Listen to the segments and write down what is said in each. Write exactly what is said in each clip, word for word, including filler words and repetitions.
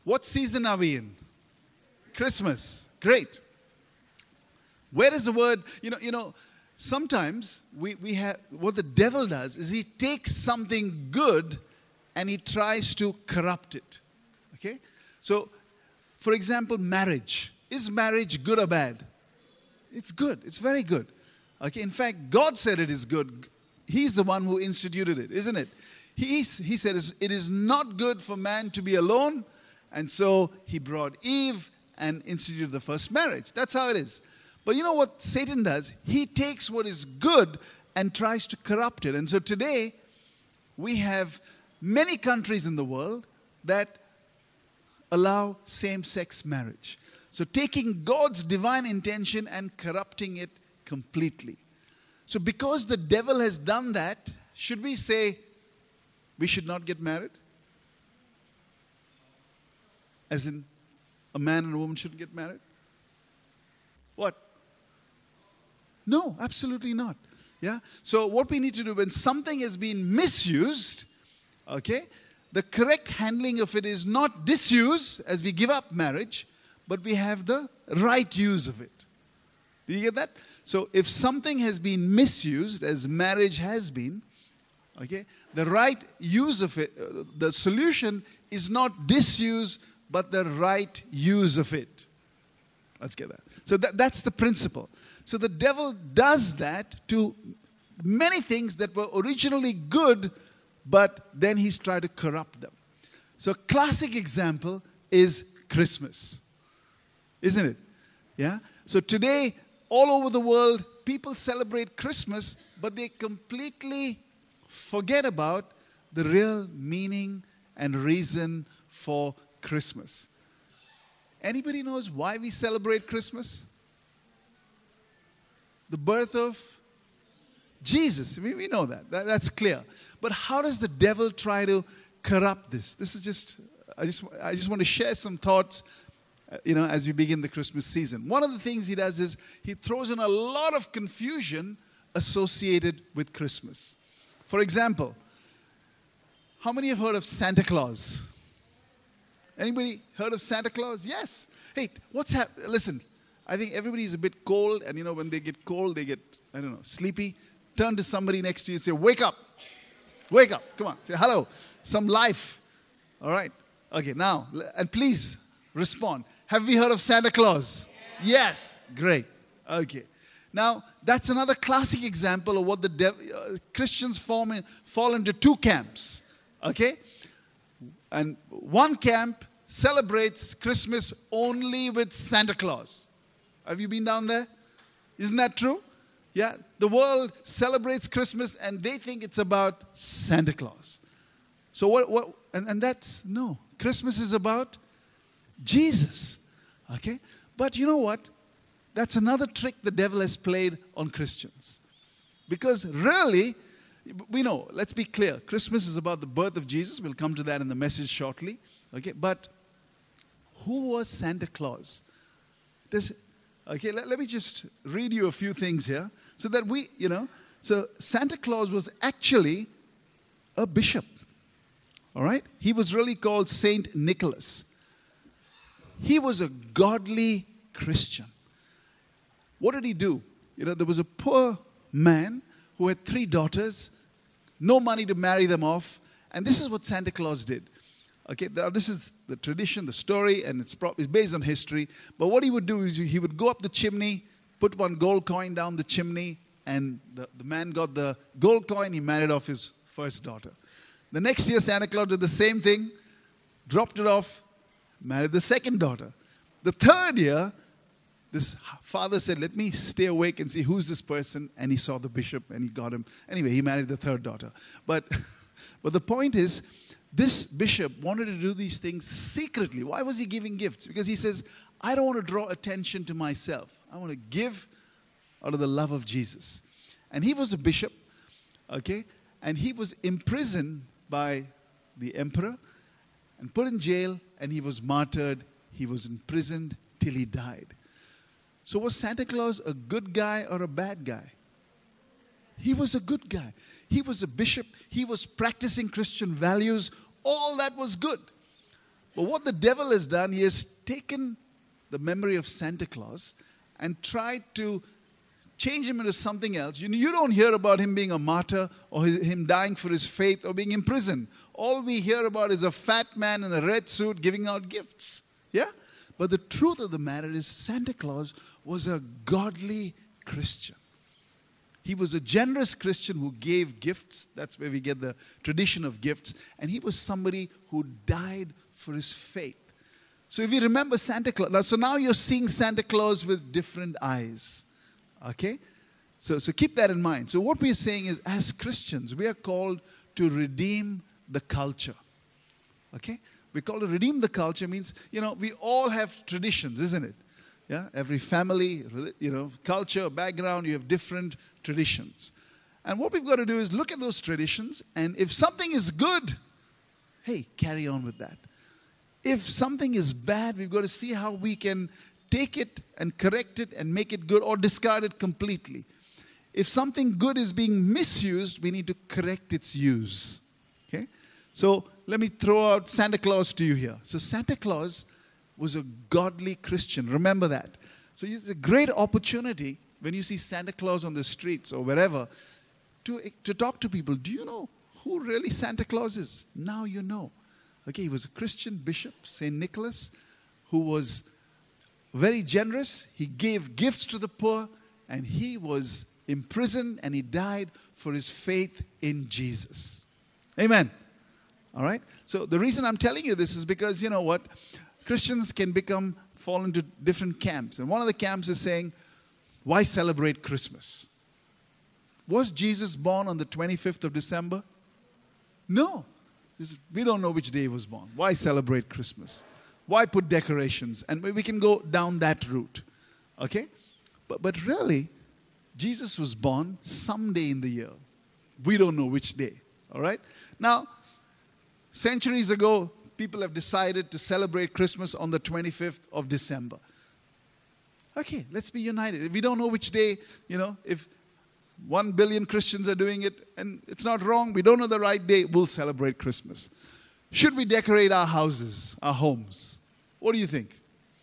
What season are we in? Christmas. Great. Where is the word? You know, you know, sometimes we, we have, what the devil does is he takes something good and he tries to corrupt it. Okay? So, for example, marriage. Is marriage good or bad? It's good. It's very good. Okay? In fact, God said it is good. He's the one who instituted it, isn't it? He, he said it is not good for man to be alone. And so he brought Eve and instituted the first marriage. That's how it is. But you know what Satan does? He takes what is good and tries to corrupt it. And so today, we have many countries in the world that allow same-sex marriage. So taking God's divine intention and corrupting it completely. So because the devil has done that, should we say we should not get married? As in, a man and a woman shouldn't get married? What? No, absolutely not. Yeah? So what we need to do, when something has been misused, okay, the correct handling of it is not disuse as we give up marriage, but we have the right use of it. Do you get that? So if something has been misused, as marriage has been, okay, the right use of it, uh, the solution is not disuse, but the right use of it. Let's get that. So that, that's the principle. So the devil does that to many things that were originally good, but then he's tried to corrupt them. So a classic example is Christmas. Isn't it? Yeah? So today, all over the world, people celebrate Christmas, but they completely forget about the real meaning and reason for Christmas. Anybody knows why we celebrate Christmas? The birth of Jesus. We, we know that. that. That's clear. But how does the devil try to corrupt this? This is just, I just, I just want to share some thoughts, uh, you know, as we begin the Christmas season. One of the things he does is he throws in a lot of confusion associated with Christmas. For example, how many have heard of Santa Claus? Anybody heard of Santa Claus? Yes. Hey, what's happening? Listen, I think everybody's a bit cold, and you know, when they get cold, they get, I don't know, sleepy. Turn to somebody next to you and say, wake up. Wake up. Come on. Say hello. Some life. All right. Okay, now, and please respond. Have we heard of Santa Claus? Yes. Yes. Great. Okay. Now, that's another classic example of what the dev- uh, Christians form in, fall into two camps. Okay? And one camp celebrates Christmas only with Santa Claus. Have you been down there? Isn't that true? Yeah, the world celebrates Christmas and they think it's about Santa Claus. So what, what and, and that's, no. Christmas is about Jesus. Okay? But you know what? That's another trick the devil has played on Christians. Because really, we know, let's be clear, Christmas is about the birth of Jesus. We'll come to that in the message shortly. Okay? But who was Santa Claus? Does, okay, let, let me just read you a few things here. So that we, you know, so Santa Claus was actually a bishop. All right? He was really called Saint Nicholas. He was a godly Christian. What did he do? You know, there was a poor man who had three daughters, no money to marry them off, and this is what Santa Claus did. Okay, this is the tradition, the story, and it's, pro- it's based on history. But what he would do is he would go up the chimney, put one gold coin down the chimney, and the, the man got the gold coin, he married off his first daughter. The next year, Santa Claus did the same thing, dropped it off, married the second daughter. The third year, this father said, let me stay awake and see who's this person. And he saw the bishop and he got him. Anyway, he married the third daughter. But, but the point is, this bishop wanted to do these things secretly. Why was he giving gifts? Because he says, I don't want to draw attention to myself. I want to give out of the love of Jesus. And he was a bishop, okay? And he was imprisoned by the emperor and put in jail, and he was martyred. He was imprisoned till he died. So was Santa Claus a good guy or a bad guy? He was a good guy. He was a bishop. He was practicing Christian values. All that was good. But what the devil has done, he has taken the memory of Santa Claus and tried to change him into something else. You, you don't hear about him being a martyr or his, him dying for his faith or being imprisoned. All we hear about is a fat man in a red suit giving out gifts. Yeah? But the truth of the matter is Santa Claus was a godly Christian. He was a generous Christian who gave gifts. That's where we get the tradition of gifts. And he was somebody who died for his faith. So if you remember Santa Claus, now, so now you're seeing Santa Claus with different eyes. Okay? So, so keep that in mind. So what we're saying is, as Christians, we are called to redeem the culture. Okay? We're called to redeem the culture means, you know, we all have traditions, isn't it? Yeah? Every family, you know, culture, background, you have different traditions. And what we've got to do is look at those traditions, and if something is good, hey, carry on with that. If something is bad, we've got to see how we can take it and correct it and make it good or discard it completely. If something good is being misused, we need to correct its use. Okay? So let me throw out Santa Claus to you here. So Santa Claus was a godly Christian. Remember that. So it's a great opportunity when you see Santa Claus on the streets or wherever to, to talk to people. Do you know who really Santa Claus is? Now you know. Okay, he was a Christian bishop, Saint Nicholas, who was very generous. He gave gifts to the poor, and he was imprisoned, and he died for his faith in Jesus. Amen. All right? So the reason I'm telling you this is because, you know what? Christians can become, fall into different camps. And one of the camps is saying, why celebrate Christmas? Was Jesus born on the twenty-fifth of December? No. We don't know which day he was born. Why celebrate Christmas? Why put decorations? And we can go down that route. Okay? But, but really, Jesus was born someday in the year. We don't know which day. All right? Now, centuries ago, people have decided to celebrate Christmas on the twenty-fifth of December. Okay, let's be united. If we don't know which day, you know, if one billion Christians are doing it, and it's not wrong, we don't know the right day, we'll celebrate Christmas. Should we decorate our houses, our homes? What do you think?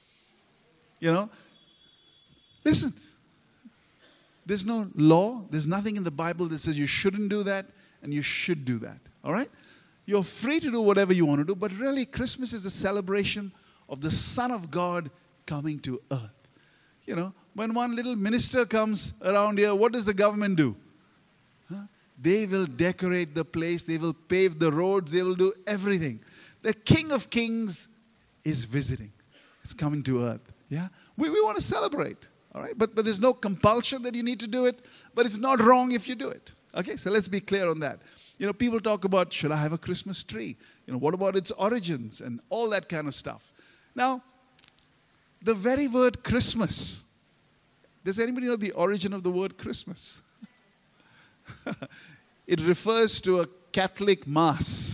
You know? Listen, there's no law, there's nothing in the Bible that says you shouldn't do that, and you should do that. All right? You're free to do whatever you want to do, but really, Christmas is a celebration of the Son of God coming to earth. You know, when one little minister comes around here, what does the government do? Huh? They will decorate the place. They will pave the roads. They will do everything. The King of Kings is visiting. It's coming to earth. Yeah? We, we want to celebrate. All right? But, but there's no compulsion that you need to do it. But it's not wrong if you do it. Okay? So let's be clear on that. You know, people talk about, should I have a Christmas tree? You know, what about its origins and all that kind of stuff? Now, the very word Christmas, does anybody know the origin of the word Christmas? It refers to a Catholic mass.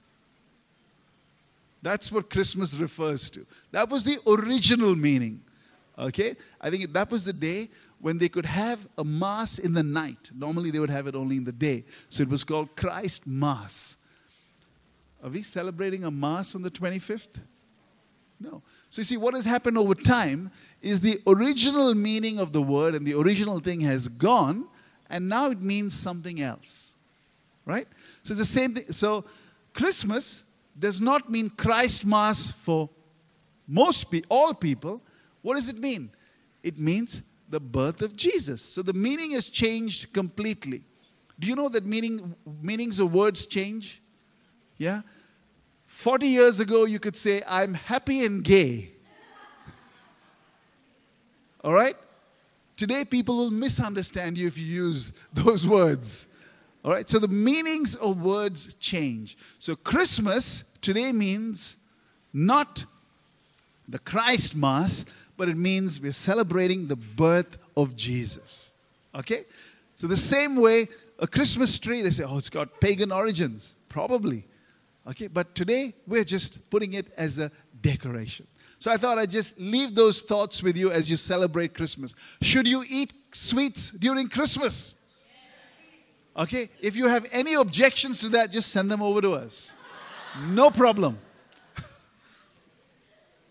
That's what Christmas refers to. That was the original meaning. Okay? I think that was the day when they could have a mass in the night. Normally they would have it only in the day. So it was called Christ Mass. Are we celebrating a mass on the twenty-fifth? No. So you see, what has happened over time is the original meaning of the word and the original thing has gone, and now it means something else. Right? So it's the same thing. So Christmas does not mean Christ Mass for most people, all people. What does it mean? It means the birth of Jesus. So the meaning has changed completely. Do you know that meaning meanings of words change? Yeah? forty years ago, you could say, I'm happy and gay. All right? Today, people will misunderstand you if you use those words. All right? So the meanings of words change. So Christmas today means not the Christ Mass, but it means we're celebrating the birth of Jesus. Okay? So the same way, a Christmas tree, they say, oh, it's got pagan origins. Probably. Okay? But today, we're just putting it as a decoration. So I thought I'd just leave those thoughts with you as you celebrate Christmas. Should you eat sweets during Christmas? Okay? If you have any objections to that, just send them over to us. No problem.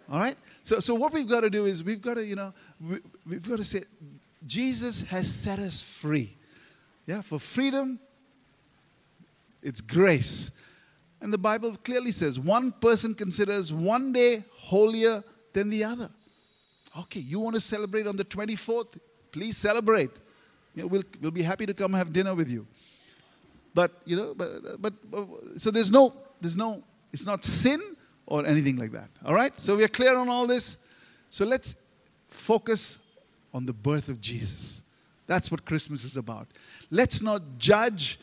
All right? So, so what we've got to do is we've got to, you know, we, we've got to say, Jesus has set us free. Yeah, for freedom, it's grace. And the Bible clearly says one person considers one day holier than the other. Okay, you want to celebrate on the twenty-fourth? Please celebrate. You know, we'll, we'll be happy to come have dinner with you. But, you know, but, but, but so there's no, there's no, it's not sin or anything like that. All right? So we are clear on all this. So let's focus on the birth of Jesus. That's what Christmas is about. Let's not judge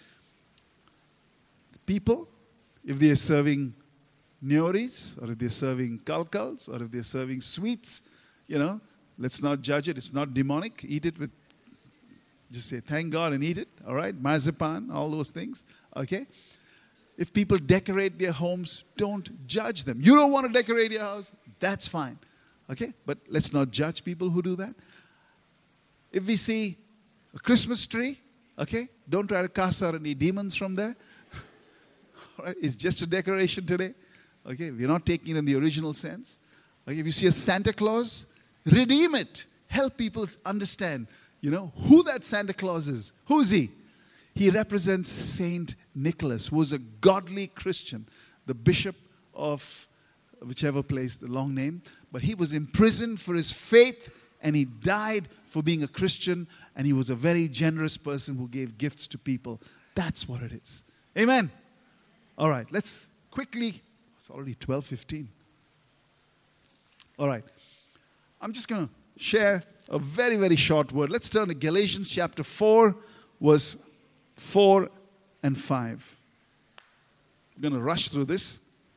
people if they are serving nyoris, or if they're serving kalkals, or if they're serving sweets. You know, let's not judge it. It's not demonic. Eat it with, just say thank God and eat it. All right? Marzipan, all those things. Okay? If people decorate their homes, don't judge them. You don't want to decorate your house? That's fine. Okay? But let's not judge people who do that. If we see a Christmas tree, okay, don't try to cast out any demons from there. All right? It's just a decoration today. Okay? We're not taking it in the original sense. Okay? If you see a Santa Claus, redeem it. Help people understand, you know, who that Santa Claus is. Who is he? He represents Saint Nicholas, who was a godly Christian, the bishop of whichever place, the long name. But he was imprisoned for his faith, and he died for being a Christian, and he was a very generous person who gave gifts to people. That's what it is. Amen. All right, let's quickly, it's already twelve fifteen. All right, I'm just going to share a very, very short word. Let's turn to Galatians chapter four, verse four and five. I'm going to rush through this.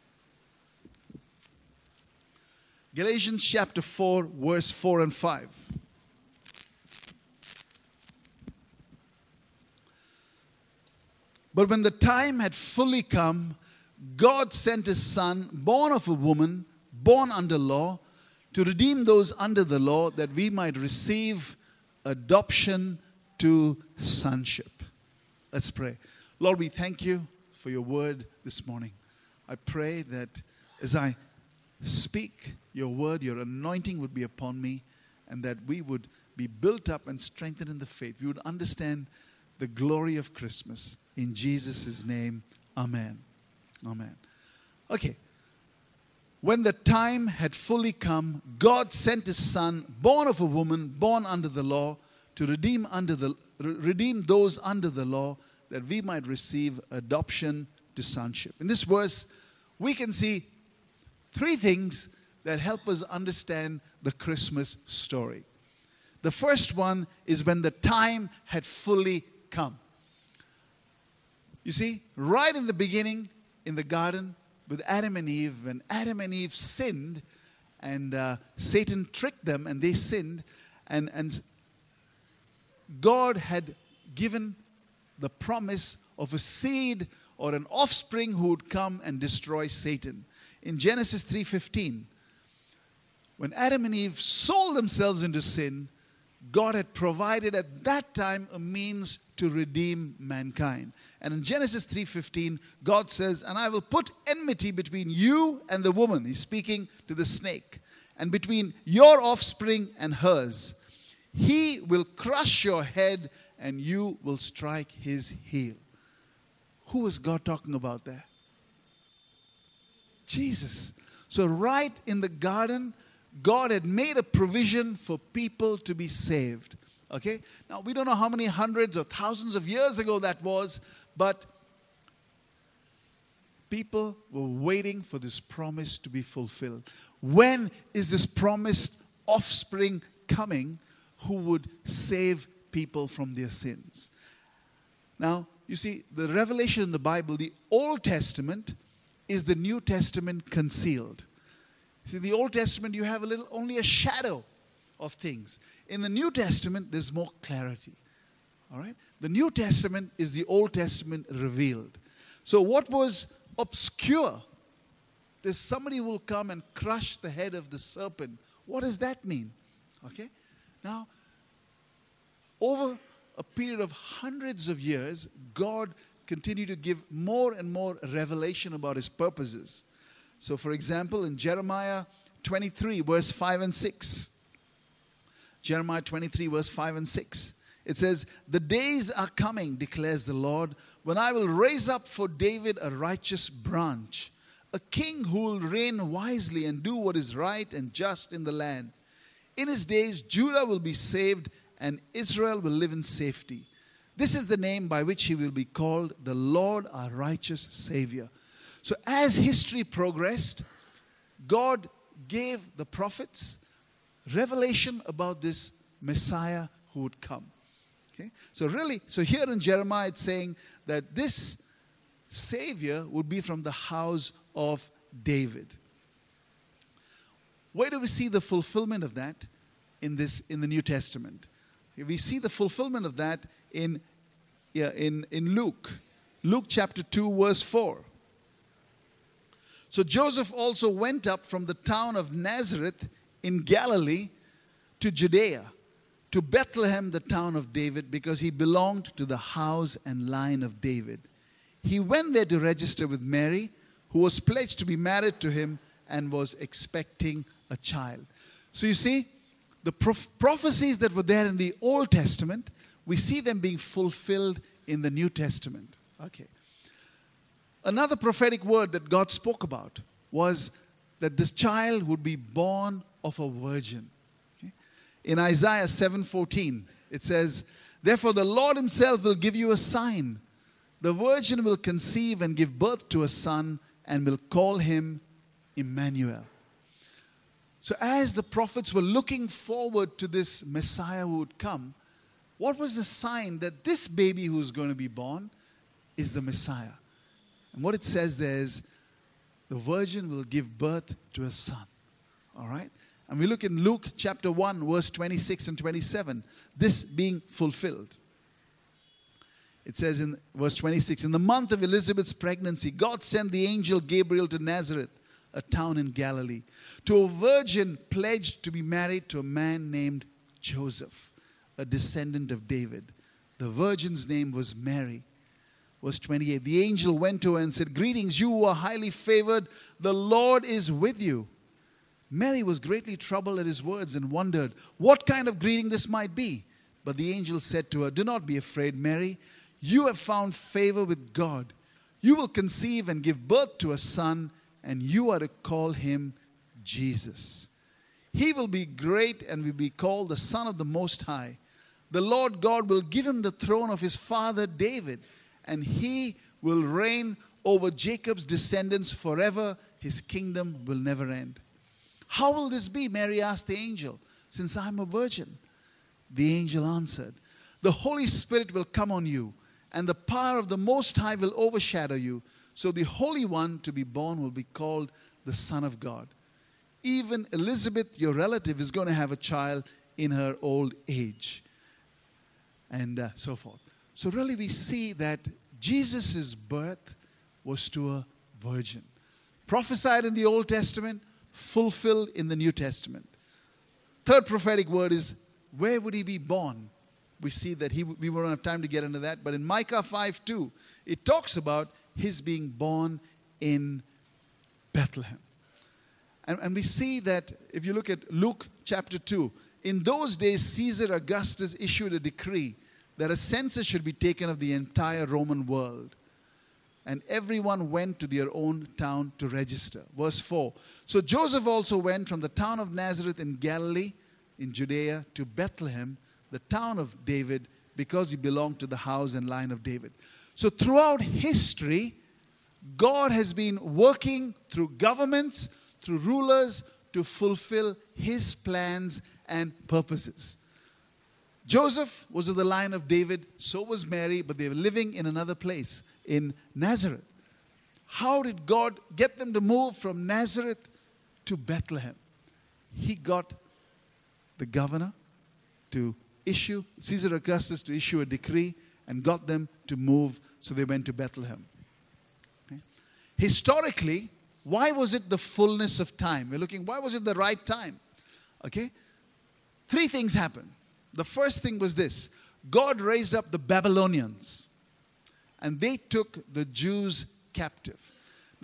Galatians chapter four, verse four and five. But when the time had fully come, God sent his Son, born of a woman, born under law, to redeem those under the law, that we might receive adoption to sonship. Let's pray. Lord, we thank you for your word this morning. I pray that as I speak your word, your anointing would be upon me, and that we would be built up and strengthened in the faith. We would understand the glory of Christmas. In Jesus' name, amen. Amen. Okay. When the time had fully come, God sent his Son, born of a woman, born under the law, to redeem under the redeem those under the law, that we might receive adoption to sonship. In this verse, we can see three things that help us understand the Christmas story. The first one is when the time had fully come. You see, right in the beginning, in the garden, with Adam and Eve, when Adam and Eve sinned, and uh, Satan tricked them, and they sinned, and, and God had given the promise of a seed or an offspring who would come and destroy Satan. In Genesis three fifteen, when Adam and Eve sold themselves into sin, God had provided at that time a means to redeem mankind. And in Genesis three fifteen, God says, and I will put enmity between you and the woman. He's speaking to the snake. And between your offspring and hers. He will crush your head and you will strike his heel. Who is God talking about there? Jesus. So right in the garden, God had made a provision for people to be saved. Okay? Now, we don't know how many hundreds or thousands of years ago that was, but people were waiting for this promise to be fulfilled. When is this promised offspring coming who would save people from their sins? Now, you see, the revelation in the Bible, the Old Testament is the New Testament concealed. See, the Old Testament, you have a little, only a shadow of things. In the New Testament, there's more clarity. All right? The New Testament is the Old Testament revealed. So what was obscure, there's somebody who will come and crush the head of the serpent. What does that mean? Okay? Now, over a period of hundreds of years, God continued to give more and more revelation about his purposes. So, for example, in Jeremiah twenty-three, verse five and six. Jeremiah twenty-three, verse five and six. It says, "The days are coming, declares the Lord, when I will raise up for David a righteous branch, a king who will reign wisely and do what is right and just in the land. In his days, Judah will be saved and Israel will live in safety. This is the name by which he will be called, the Lord our righteous Savior." So as history progressed, God gave the prophets revelation about this Messiah who would come. Okay? So really, so here in Jeremiah it's saying that this Savior would be from the house of David. Where do we see the fulfillment of that? In this, in the New Testament. We see the fulfillment of that in, yeah, in, in Luke. Luke chapter two, verse four. "So Joseph also went up from the town of Nazareth in Galilee to Judea, to Bethlehem, the town of David, because he belonged to the house and line of David. He went there to register with Mary, who was pledged to be married to him and was expecting a child." So you see, the prof- prophecies that were there in the Old Testament, we see them being fulfilled in the New Testament. Okay. Another prophetic word that God spoke about was that this child would be born of a virgin. Okay. In Isaiah seven fourteen, it says, "Therefore the Lord himself will give you a sign. The virgin will conceive and give birth to a son and will call him Emmanuel." So as the prophets were looking forward to this Messiah who would come, what was the sign that this baby who is going to be born is the Messiah? And what it says there is, the virgin will give birth to a son. All right? And we look in Luke chapter one, verse twenty-six and twenty-seven, this being fulfilled. It says in verse twenty-six, "In the month of Elizabeth's pregnancy, God sent the angel Gabriel to Nazareth, a town in Galilee, to a virgin pledged to be married to a man named Joseph, a descendant of David. The virgin's name was Mary." Verse twenty-eight, "The angel went to her and said, 'Greetings, you who are highly favored, the Lord is with you.' Mary was greatly troubled at his words and wondered what kind of greeting this might be. But the angel said to her, 'Do not be afraid, Mary. You have found favor with God. You will conceive and give birth to a son, and you are to call him Jesus. He will be great and will be called the Son of the Most High. The Lord God will give him the throne of his father David, and he will reign over Jacob's descendants forever. His kingdom will never end.' 'How will this be?' Mary asked the angel, 'since I am a virgin?' The angel answered, 'The Holy Spirit will come on you, and the power of the Most High will overshadow you. So the Holy One to be born will be called the Son of God. Even Elizabeth, your relative, is going to have a child in her old age.'" And uh, so forth. So really we see that Jesus' birth was to a virgin. Prophesied in the Old Testament, fulfilled in the New Testament. Third prophetic word is, where would he be born? We see that he, we won't have time to get into that, but in Micah five two, it talks about his being born in Bethlehem. And, and we see that if you look at Luke chapter two, in those days Caesar Augustus issued a decree that a census should be taken of the entire Roman world. And everyone went to their own town to register. Verse four. "So Joseph also went from the town of Nazareth in Galilee, in Judea, to Bethlehem, the town of David, because he belonged to the house and line of David." So throughout history, God has been working through governments, through rulers, to fulfill his plans and purposes. Joseph was of the line of David, so was Mary, but they were living in another place, in Nazareth. How did God get them to move from Nazareth to Bethlehem? He got the governor to issue, Caesar Augustus to issue a decree, and got them to move, so they went to Bethlehem. Okay. Historically, why was it the fullness of time? We're looking, why was it the right time? Okay. Three things happened. The first thing was this. God raised up the Babylonians, and they took the Jews captive.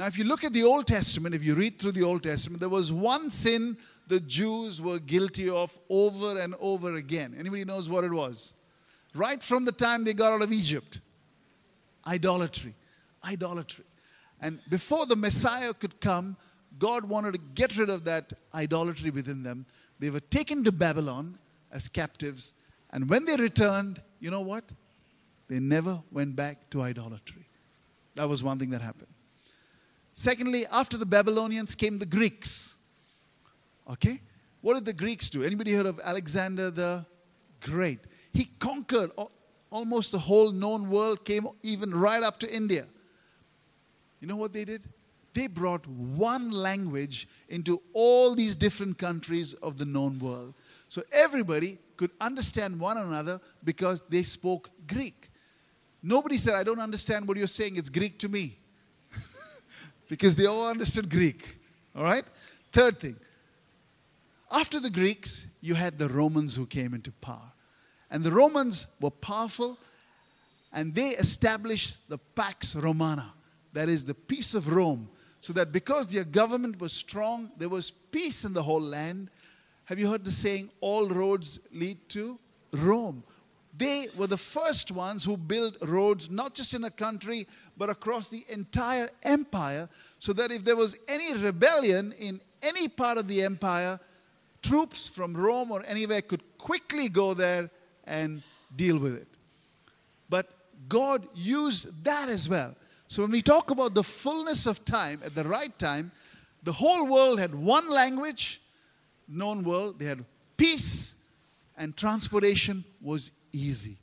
Now, if you look at the Old Testament, if you read through the Old Testament, there was one sin the Jews were guilty of over and over again. Anybody knows what it was? Right from the time they got out of Egypt. Idolatry. Idolatry. And before the Messiah could come, God wanted to get rid of that idolatry within them. They were taken to Babylon as captives. And when they returned, you know what? They never went back to idolatry. That was one thing that happened. Secondly, after the Babylonians came the Greeks. Okay? What did the Greeks do? Anybody heard of Alexander the Great? He conquered almost the whole known world, came even right up to India. You know what they did? They brought one language into all these different countries of the known world. So everybody could understand one another because they spoke Greek. Nobody said, I don't understand what you're saying. It's Greek to me. Because they all understood Greek. All right? Third thing. After the Greeks, you had the Romans who came into power. And the Romans were powerful, and they established the Pax Romana. That is the peace of Rome. So that because their government was strong, there was peace in the whole land. Have you heard the saying, all roads lead to Rome? They were the first ones who built roads, not just in a country, but across the entire empire, so that if there was any rebellion in any part of the empire, troops from Rome or anywhere could quickly go there and deal with it. But God used that as well. So when we talk about the fullness of time, at the right time, the whole world had one language, known world. They had peace, and transportation was easy.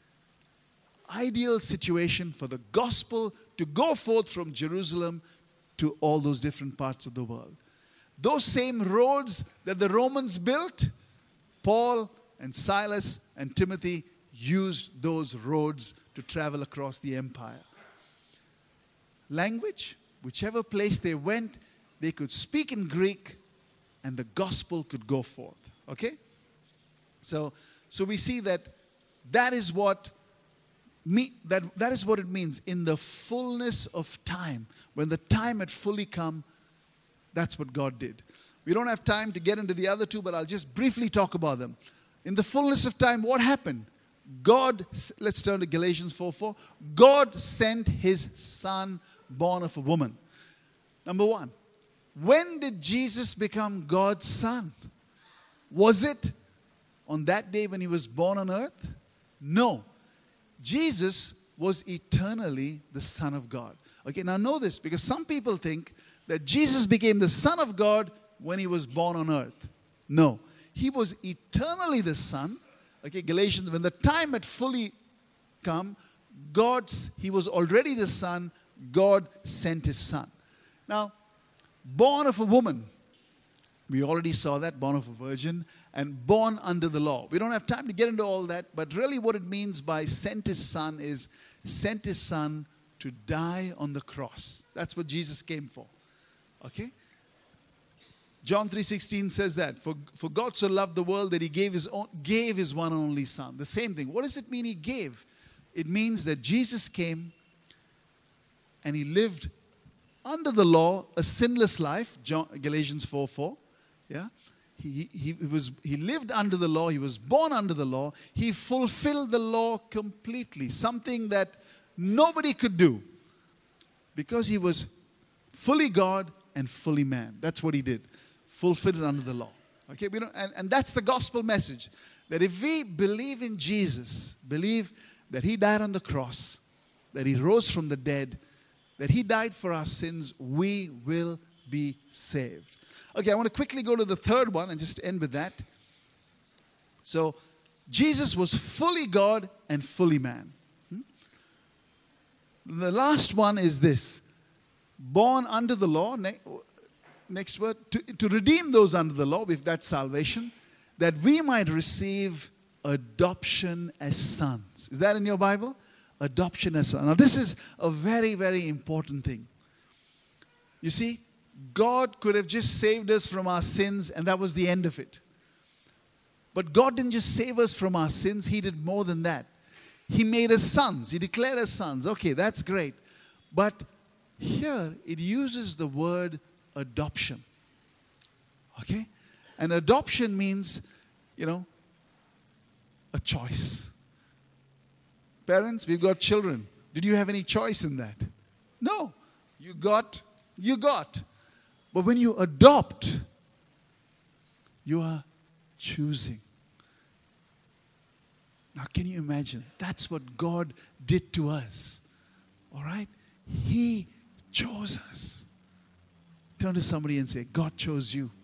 Ideal situation for the gospel to go forth from Jerusalem to all those different parts of the world. Those same roads that the Romans built, Paul and Silas and Timothy used those roads to travel across the empire. Language, whichever place they went, they could speak in Greek and the gospel could go forth. Okay? So, so we see that that is what me, that, that is what it means in the fullness of time. When the time had fully come, that's what God did. We don't have time to get into the other two, but I'll just briefly talk about them. In the fullness of time, what happened? God, let's turn to Galatians four four. God sent his son born of a woman. Number one, when did Jesus become God's son? Was it on that day when he was born on earth? No. Jesus was eternally the Son of God. Okay, now know this, because some people think that Jesus became the Son of God when he was born on earth. No. He was eternally the Son. Okay, Galatians, when the time had fully come, God's, he was already the Son. God sent his Son. Now, born of a woman. We already saw that, born of a virgin, and born under the law. We don't have time to get into all that, but really what it means by sent his Son is sent his Son to die on the cross. That's what Jesus came for. Okay? John three sixteen says that. For, for God so loved the world that he gave his, own, gave his one and only Son. The same thing. What does it mean he gave? It means that Jesus came and he lived under the law, a sinless life. John, Galatians four four. Yeah? He, he, he, was, he lived under the law. He was born under the law. He fulfilled the law completely. Something that nobody could do. Because he was fully God and fully man. That's what he did. Fulfilled it under the law. Okay, we don't, and, and that's the gospel message. That if we believe in Jesus, believe that he died on the cross, that he rose from the dead, that he died for our sins, we will be saved. Okay, I want to quickly go to the third one and just end with that. So, Jesus was fully God and fully man. Hmm? The last one is this. Born under the law, ne- next word, to, to redeem those under the law, if that's salvation, that we might receive adoption as sons. Is that in your Bible? Adoption as sons. Now this is a very, very important thing. You see, God could have just saved us from our sins and that was the end of it. But God didn't just save us from our sins, he did more than that. He made us sons. He declared us sons. Okay, that's great. But here it uses the word adoption. Okay? And adoption means, you know, a choice. Parents, we've got children. Did you have any choice in that? No. You got, you got. But when you adopt, you are choosing. Now, can you imagine? That's what God did to us. All right? He chose us. Turn to somebody and say, God chose you.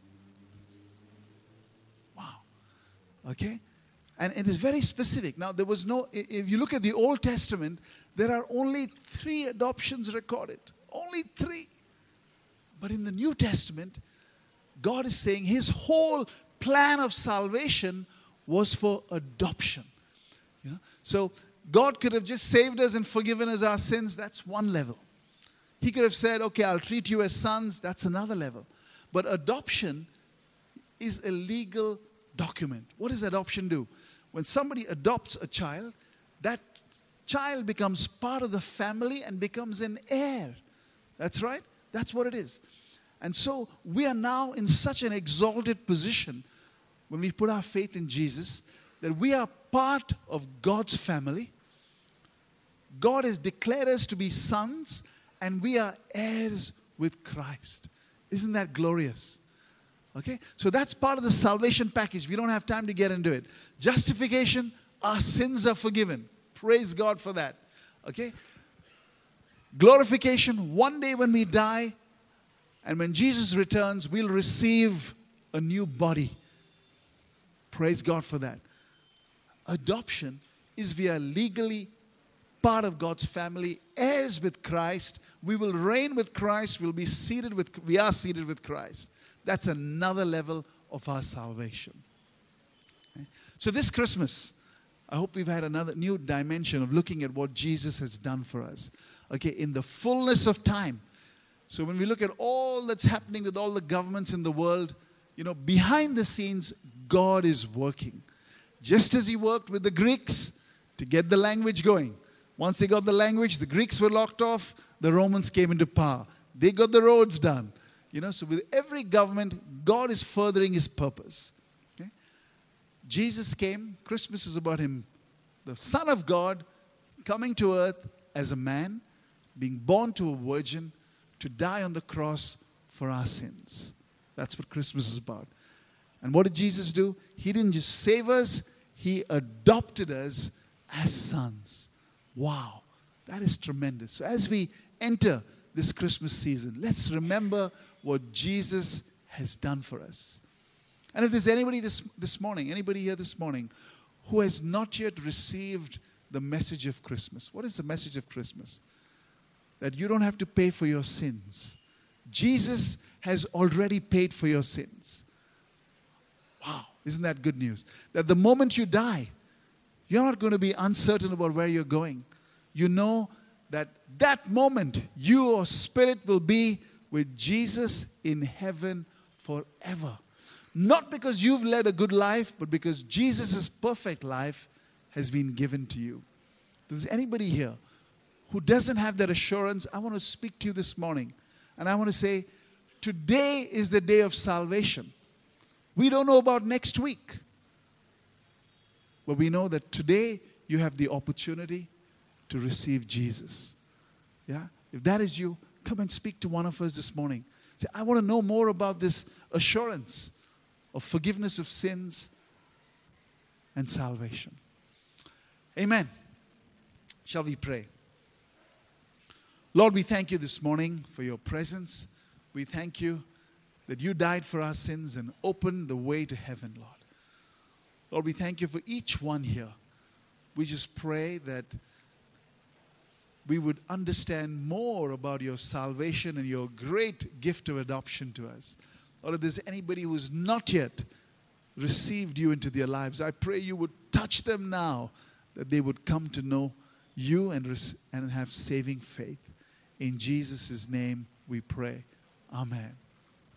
Wow. Okay? And it is very specific. Now, there was no, if you look at the Old Testament, there are only three adoptions recorded. Only three. But in the New Testament, God is saying His whole plan of salvation was for adoption. You know? So, God could have just saved us and forgiven us our sins. That's one level. He could have said, okay, I'll treat you as sons. That's another level. But adoption is a legal document. What does adoption do? When somebody adopts a child, that child becomes part of the family and becomes an heir. That's right. That's what it is. And so we are now in such an exalted position when we put our faith in Jesus that we are part of God's family. God has declared us to be sons, and we are heirs with Christ. Isn't that glorious? Okay? So that's part of the salvation package. We don't have time to get into it. Justification, our sins are forgiven. Praise God for that. Okay? Glorification, one day when we die, and when Jesus returns, we'll receive a new body. Praise God for that. Adoption is we are legally part of God's family, heirs with Christ. We will reign with Christ. We'll be seated with, we are seated with Christ. That's another level of our salvation. Okay? So this Christmas, I hope we've had another new dimension of looking at what Jesus has done for us. Okay, in the fullness of time. So when we look at all that's happening with all the governments in the world, you know, behind the scenes, God is working. Just as He worked with the Greeks to get the language going. Once they got the language, the Greeks were locked off, the Romans came into power. They got the roads done. You know, so with every government, God is furthering His purpose. Okay? Jesus came, Christmas is about Him, the Son of God, coming to earth as a man, being born to a virgin, to die on the cross for our sins. That's what Christmas is about. And what did Jesus do? He didn't just save us, He adopted us as sons. Wow, that is tremendous. So as we enter this Christmas season, let's remember what Jesus has done for us. And if there's anybody this, this morning, anybody here this morning, who has not yet received the message of Christmas. What is the message of Christmas? That you don't have to pay for your sins. Jesus has already paid for your sins. Wow, isn't that good news? That the moment you die, you're not going to be uncertain about where you're going. You know that that moment, your spirit will be with Jesus in heaven forever. Not because you've led a good life, but because Jesus' perfect life has been given to you. If there's anybody here who doesn't have that assurance, I want to speak to you this morning. And I want to say, today is the day of salvation. We don't know about next week. But we know that today you have the opportunity to receive Jesus. Yeah? If that is you, come and speak to one of us this morning. Say, I want to know more about this assurance of forgiveness of sins and salvation. Amen. Shall we pray? Lord, we thank you this morning for your presence. We thank you that you died for our sins and opened the way to heaven, Lord. Lord, we thank you for each one here. We just pray that we would understand more about your salvation and your great gift of adoption to us. Lord, if there's anybody who has not yet received you into their lives, I pray you would touch them now, that they would come to know you and, res- and have saving faith. In Jesus' name we pray. Amen.